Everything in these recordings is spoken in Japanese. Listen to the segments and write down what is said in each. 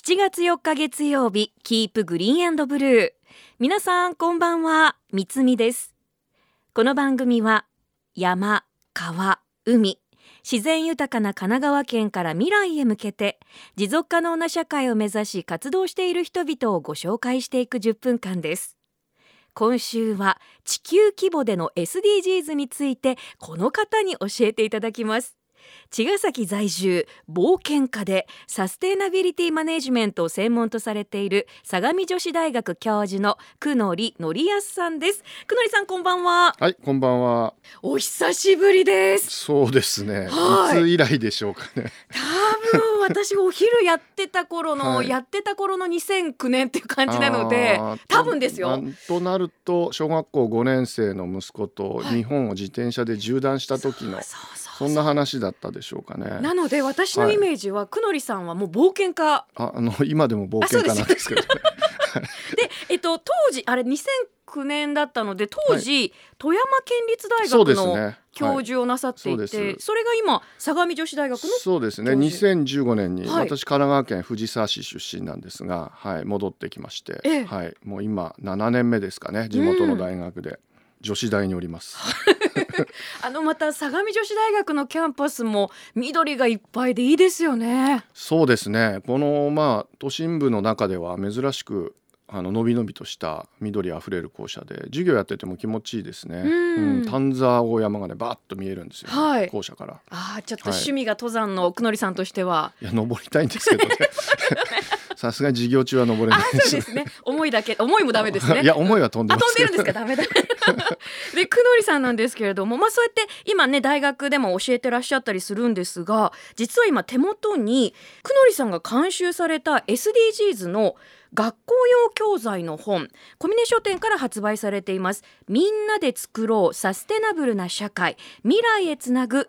7月4日月曜日、キープグリーン&ブルー。皆さんこんばんは、みつみです。この番組は山、川、海、自然豊かな神奈川県から未来へ向けて持続可能な社会を目指し活動している人々をご紹介していく10分間です。今週は地球規模での SDGs についてこの方に教えていただきます。茅ヶ崎在住、冒険家でサステイナビリティマネジメントを専門とされている相模女子大学教授の久能里則康さんです。久能里さん、こんばんは。 はい、こんばんは。 お久しぶりです。 そうですね、 はいいつ以来でしょうかね。 多分私お昼やってた頃の、 はい、 やってた頃の2009年っていう感じなので、多分ですよ。 となると小学校5年生の息子と日本を自転車で縦断した時の、そんな話だったでしょうかね。 なので私のイメージは、久能里さんはもう冒険家、 今でも冒険家なんですけどね。 で、当時あれ2009年だったので、当時、富山県立大学の教授をなさっていて、それが今相模女子大学のそうですね、2015年に、私神奈川県藤沢市出身なんですが、戻ってきまして、もう今7年目ですかね、地元の大学で女子大におります。 また相模女子大学のキャンパスも緑がいっぱいでいいですよね。 そうですね、この都心部の中では珍しくのびのびとした緑あふれる校舎で、授業やってても気持ちいいですね。丹沢大山がねバーッと見えるんですよ、校舎から。 ちょっと趣味が登山の久能里さんとしては、 いや登りたいんですけどね。さすがに授業中は登れないです。 そうですね、思いもダメですね。 いや思いは飛んでます。 飛んでるんですか、ダメだ。で久能里さんなんですけれども、そうやって今ね大学でも教えてらっしゃったりするんですが、実は今手元に久能里さんが監修された SDGs の学校用教材の本、小峰書店から発売されています。みんなで作ろうサステナブルな社会、未来へつなぐ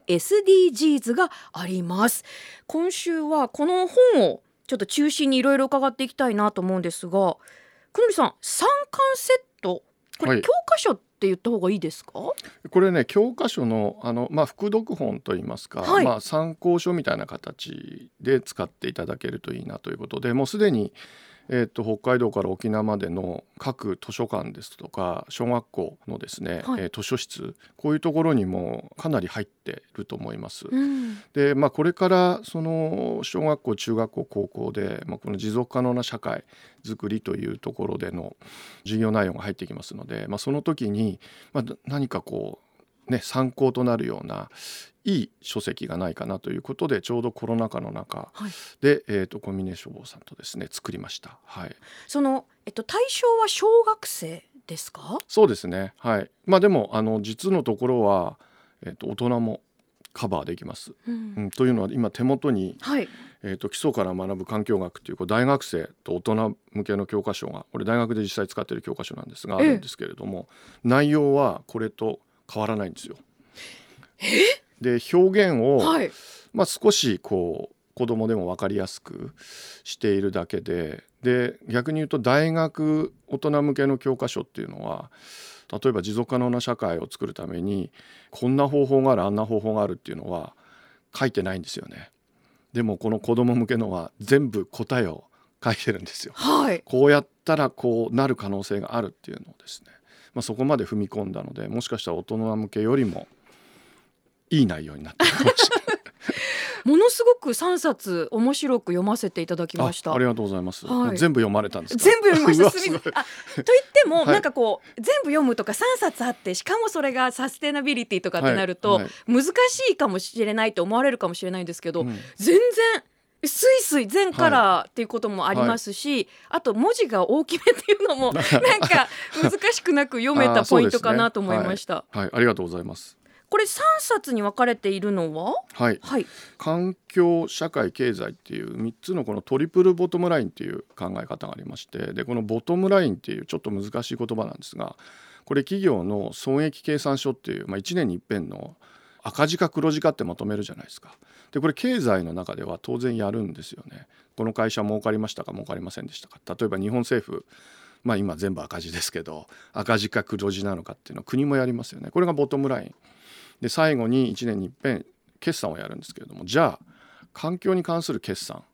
SDGs があります。今週はこの本をちょっと中心にいろいろ伺っていきたいなと思うんですが、久能里さん、3巻セット、これ教科書って言った方がいいですか？ これね、教科書の副読本といいますか、参考書みたいな形で使っていただけるといいなということで、もうすでに北海道から沖縄までの各図書館ですとか小学校のですね、図書室、こういうところにもかなり入っていると思います。で、これからその小学校、中学校、高校で、この持続可能な社会づくりというところでの授業内容が入ってきますので、その時に、何か参考となるようないい書籍がないかなということで、ちょうどコロナ禍の中で、小峰書房さんとですね作りました。 その、対象は小学生ですか？ そうですね、でも実のところは、大人もカバーできます。というのは今手元に、基礎から学ぶ環境学という大学生と大人向けの教科書が、これ大学で実際使っている教科書なんですが、あるんですけれども、内容はこれと変わらないんですよ。で、表現を、少し子供でも分かりやすくしているだけで、逆に言うと大学大人向けの教科書っていうのは、例えば持続可能な社会を作るためにこんな方法がある、あんな方法があるっていうのは書いてないんですよね。でもこの子供向けのは全部答えを書いてるんですよ。こうやったらこうなる可能性があるっていうのをですね、そこまで踏み込んだので、もしかしたら大人向けよりもいい内容になってるかもしれない。 ものすごく3冊面白く読ませていただきました。 ありがとうございます。全部読まれたんですか？ 全部読みました。と言っても、なんか全部読むとか3冊あって、しかもそれがサステナビリティとかってなると、難しいかもしれないと思われるかもしれないんですけど、全然スイスイ全カラーっていうこともありますし、あと文字が大きめっていうのもなんか難しくなく読めたポイントかなと思いました。 ありがとうございます。 これ3冊に分かれているのは、 環境、社会、経済っていう3つのこのトリプルボトムラインっていう考え方がありまして、でこのボトムラインっていうちょっと難しい言葉なんですが、これ企業の損益計算書っていう、1年に一遍の赤字か黒字かってまとめるじゃないですか。でこれ経済の中では当然やるんですよね。この会社儲かりましたか、儲かりませんでしたか。例えば日本政府、今全部赤字ですけど、赤字か黒字なのかっていうのは国もやりますよね。これがボトムラインで、最後に1年に一遍決算をやるんですけれども、じゃあ環境に関する決算、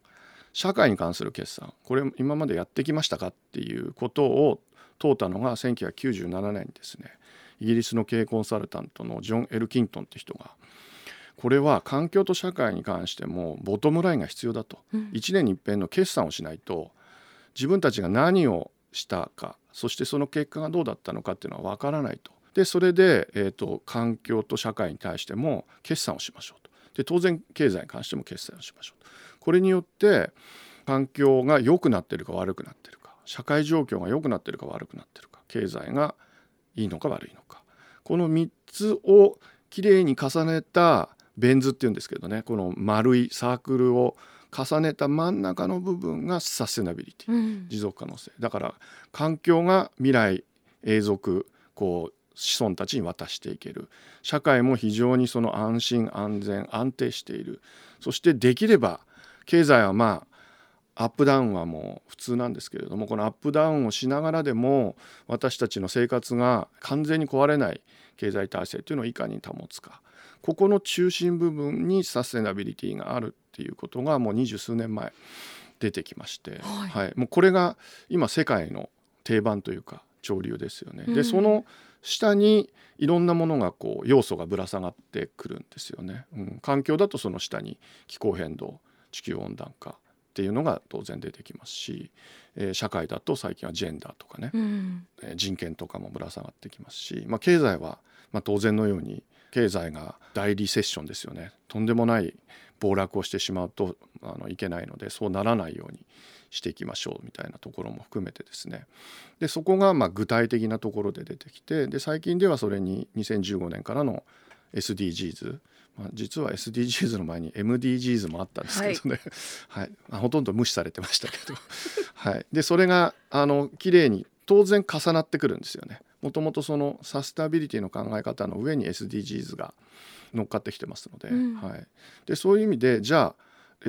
社会に関する決算、これ今までやってきましたかっていうことを問うたのが1997年にですね、イギリスの経営コンサルタントのジョン・エルキントンって人が、これは環境と社会に関してもボトムラインが必要だと、1年に一遍の決算をしないと自分たちが何をしたか、そしてその結果がどうだったのかっていうのは分からないと。でそれで、環境と社会に対しても決算をしましょうと。で当然経済に関しても決算をしましょうと。これによって環境が良くなっているか悪くなっているか、社会状況が良くなっているか悪くなっているか、経済がいいのか悪いのか、この3つをきれいに重ねたベン図っていうんですけどね、この丸いサークルを重ねた真ん中の部分がサステナビリティ、持続可能性だから、環境が未来永続子孫たちに渡していける、社会も非常にその安心安全安定している、そしてできれば経済はアップダウンはもう普通なんですけれども、このアップダウンをしながらでも私たちの生活が完全に壊れない経済体制というのをいかに保つか、ここの中心部分にサステナビリティがあるっていうことがもう20数年前出てきまして、もうこれが今世界の定番というか潮流ですよね。でその下にいろんなものが要素がぶら下がってくるんですよね。環境だとその下に気候変動、地球温暖化っていうのが当然出てきますし、社会だと最近はジェンダーとかね、人権とかもぶら下がってきますし、経済は当然のように経済が大リセッションですよね。とんでもない暴落をしてしまうといけないので、そうならないようにしていきましょうみたいなところも含めてですね、でそこが具体的なところで出てきて、で最近ではそれに2015年からの SDGs、実は SDGs の前に MDGs もあったんですけどね、ほとんど無視されてましたけど、でそれがきれいに当然重なってくるんですよね。もともとそのサステナビリティの考え方の上に SDGs が乗っかってきてますので、でそういう意味でじゃあ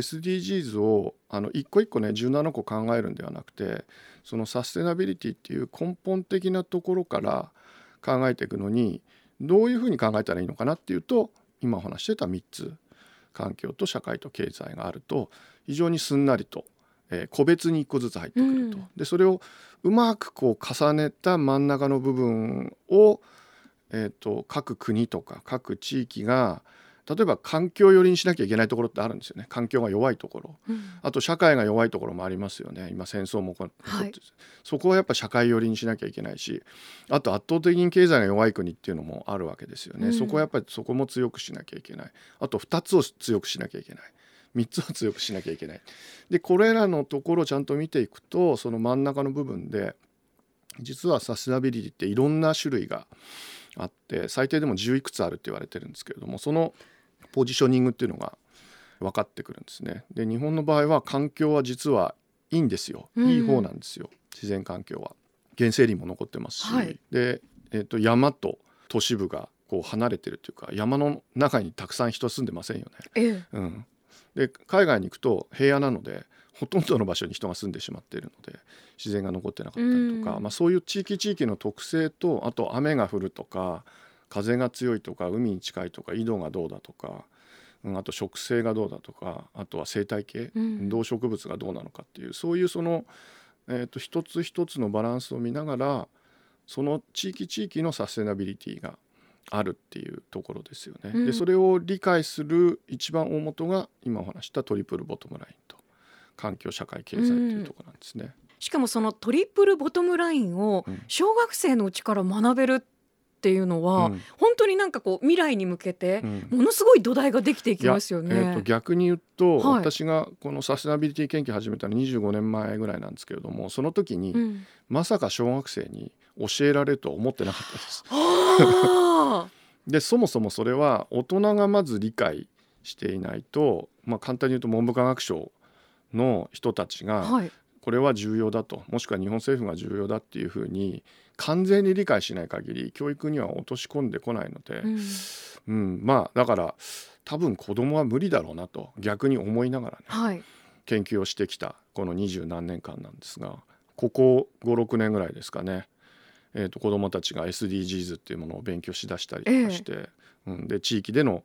SDGs を一個一個ね17個考えるんではなくて、そのサステナビリティっていう根本的なところから考えていくのにどういうふうに考えたらいいのかなっていうと、今お話してた3つ、環境と社会と経済があると非常にすんなりと、個別に1個ずつ入ってくると。でそれをうまく重ねた真ん中の部分を、各国とか各地域が例えば環境寄りにしなきゃいけないところってあるんですよね。環境が弱いところ、あと社会が弱いところもありますよね。今戦争も起こって、そこはやっぱ社会寄りにしなきゃいけないし、あと圧倒的に経済が弱い国っていうのもあるわけですよね。そこはやっぱりそこも強くしなきゃいけない。あと2つを強くしなきゃいけない。3つを強くしなきゃいけない。でこれらのところをちゃんと見ていくと、その真ん中の部分で実はサステナビリティっていろんな種類があって、最低でも10いくつあるって言われてるんですけれども、そのポジショニングっていうのが分かってくるんですね。で日本の場合は環境は実はいいんですよ。いい方なんですよ。自然環境は原生林も残ってますし、で、山と都市部が離れてるというか、山の中にたくさん人住んでませんよね。で海外に行くと平野なのでほとんどの場所に人が住んでしまっているので自然が残ってなかったりとか、そういう地域地域の特性と、あと雨が降るとか風が強いとか海に近いとか緯度がどうだとか、あと植生がどうだとか、あとは生態系、動植物がどうなのかっていう、そういうその、一つ一つのバランスを見ながらその地域地域のサステナビリティがあるっていうところですよね。でそれを理解する一番大元が今お話したトリプルボトムラインと環境社会経済っていうところなんですね。 しかもそのトリプルボトムラインを小学生のうちから学べるっていうのは、本当になんか未来に向けてものすごい土台ができていきますよね。 逆に言うと、私がこのサステナビリティ研究始めたの25年前ぐらいなんですけれども、その時に、まさか小学生に教えられるとは思ってなかったです。でそもそもそれは大人がまず理解していないと、簡単に言うと文部科学省の人たちがこれは重要だと、もしくは日本政府が重要だっていうふうに完全に理解しない限り教育には落とし込んでこないので、だから多分子供は無理だろうなと逆に思いながらね、研究をしてきたこの20何年間なんですが、ここ5、6年ぐらいですかね、子どもたちが SDGs っていうものを勉強しだしたりとかして、で地域での、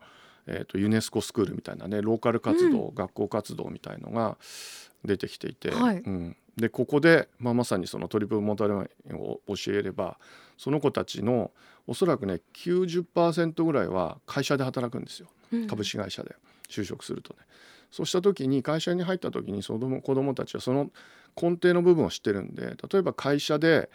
ユネスコスクールみたいなね、ローカル活動、学校活動みたいのが出てきていて、でここで、まさにそのトリプルモダルラインを教えれば、その子たちのおそらくね 90% ぐらいは会社で働くんですよ、株式会社で就職するとね。そうした時に、会社に入った時に子どもたちはその根底の部分を知ってるんで、例えば会社で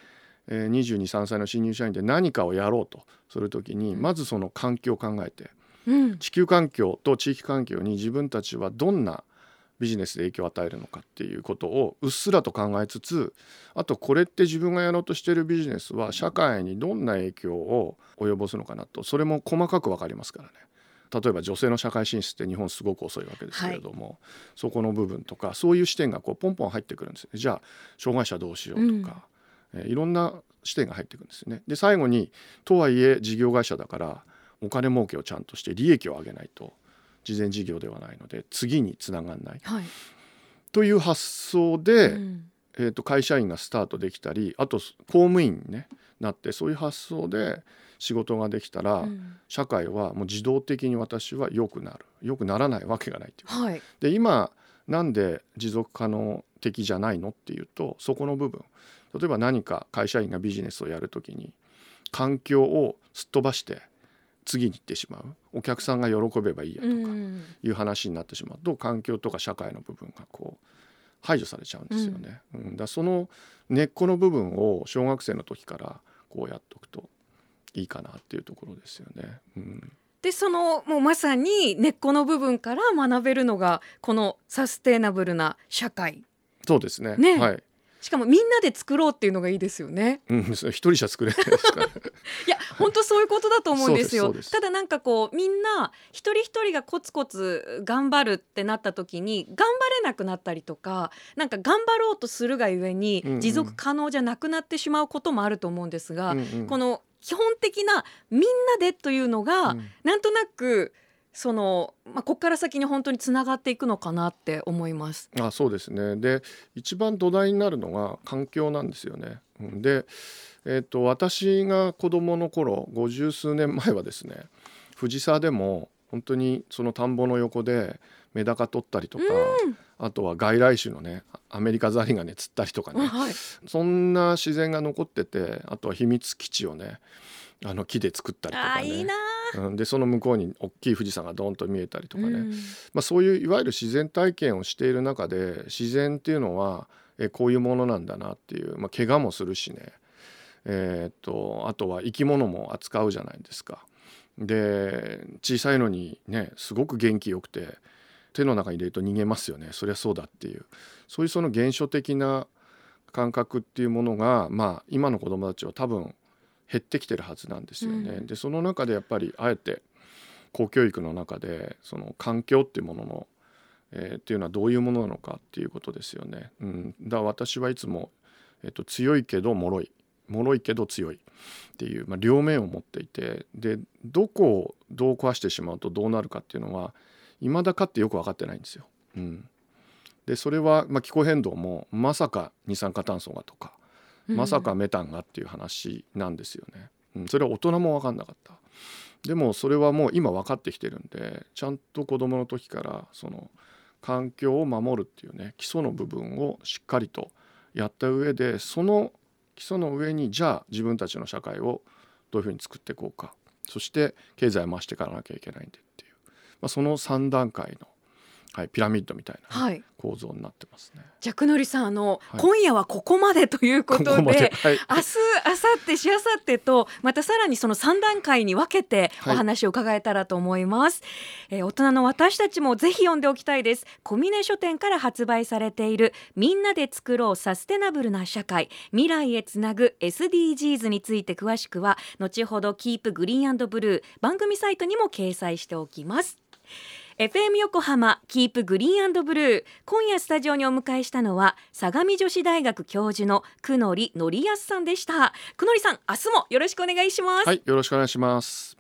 22、3歳の新入社員で何かをやろうとする時に、まずその環境を考えて、地球環境と地域環境に自分たちはどんなビジネスで影響を与えるのかっていうことをうっすらと考えつつ、あとこれって自分がやろうとしているビジネスは社会にどんな影響を及ぼすのかなと、それも細かく分かりますからね。例えば女性の社会進出って日本すごく遅いわけですけれども、そこの部分とかそういう視点がポンポン入ってくるんですよ。じゃあ障害者どうしようとか、いろんな視点が入ってくるんですよね。で最後に、とはいえ事業会社だからお金儲けをちゃんとして利益を上げないと慈善事業ではないので次につながらない、という発想で、会社員がスタートできたり、あと公務員に、なって、そういう発想で仕事ができたら、社会はもう自動的に私は良くならないわけがないという、で今なんで持続可能的じゃないのっていうと、そこの部分、例えば何か会社員がビジネスをやるときに環境をすっ飛ばして次に行ってしまう、お客さんが喜べばいいやとかいう話になってしまうと、環境とか社会の部分が排除されちゃうんですよね。だその根っこの部分を小学生の時からやっておくといいかなっていうところですよね。 でもうまさに根っこの部分から学べるのがこのサステイナブルな社会。 そうですね。 しかもみんなで作ろうっていうのがいいですよね。 一人じゃ作れないですからいや本当そういうことだと思うんですよ。ただなんかみんな一人一人がコツコツ頑張るってなった時に頑張れなくなったりとか、なんか頑張ろうとするがゆえに持続可能じゃなくなってしまうこともあると思うんですが、この基本的なみんなでというのが、なんとなくここから先に本当につながっていくのかなって思います。 そうですね。で一番土台になるのが環境なんですよね。で、私が子どもの頃50数年前はですね、藤沢でも本当にその田んぼの横でメダカ取ったりとか、あとは外来種のねアメリカザリガニ釣ったりとかね、そんな自然が残ってて、あとは秘密基地をね木で作ったりとかね、 いいな、 でその向こうに大きい富士山がドーンと見えたりとかね、そういういわゆる自然体験をしている中で、自然っていうのはこういうものなんだなっていう、怪我もするしね、あとは生き物も扱うじゃないですか。で小さいのにねすごく元気よくて手の中に入れると逃げますよね。そりゃそうだっていう、そういうその原初的な感覚っていうものが、今の子どもたちは多分減ってきてるはずなんですよね。でその中でやっぱりあえて公教育の中でその環境っていうものの、っていうのはどういうものなのかっていうことですよね。だから私はいつも、強いけど脆いけど強いっていう、両面を持っていて、でどこをどう壊してしまうとどうなるかっていうのは未だかってよく分かってないんですよ。でそれは、気候変動もまさか二酸化炭素がとか、まさかメタンがっていう話なんですよね。それは大人も分かんなかった。でもそれはもう今分かってきてるんで、ちゃんと子どもの時からその環境を守るっていうね基礎の部分をしっかりとやった上で、その基礎の上にじゃあ自分たちの社会をどういうふうに作っていこうか、そして経済を回していかなきゃいけないんでっていう、その3段階のピラミッドみたいな構造になってますね。 じゃあ久典さん今夜はここまでということで、明日明後日しあさってとまたさらにその3段階に分けてお話を伺えたらと思います。大人の私たちもぜひ読んでおきたいです。小峰書店から発売されているみんなで作ろうサステナブルな社会、未来へつなぐ SDGs について詳しくは後ほどキープグリーン&ブルー番組サイトにも掲載しておきます。FM 横浜キープグリーン&ブルー、今夜スタジオにお迎えしたのは相模女子大学教授の久典則康さんでした。久典さん、明日もよろしくお願いします。 よろしくお願いします。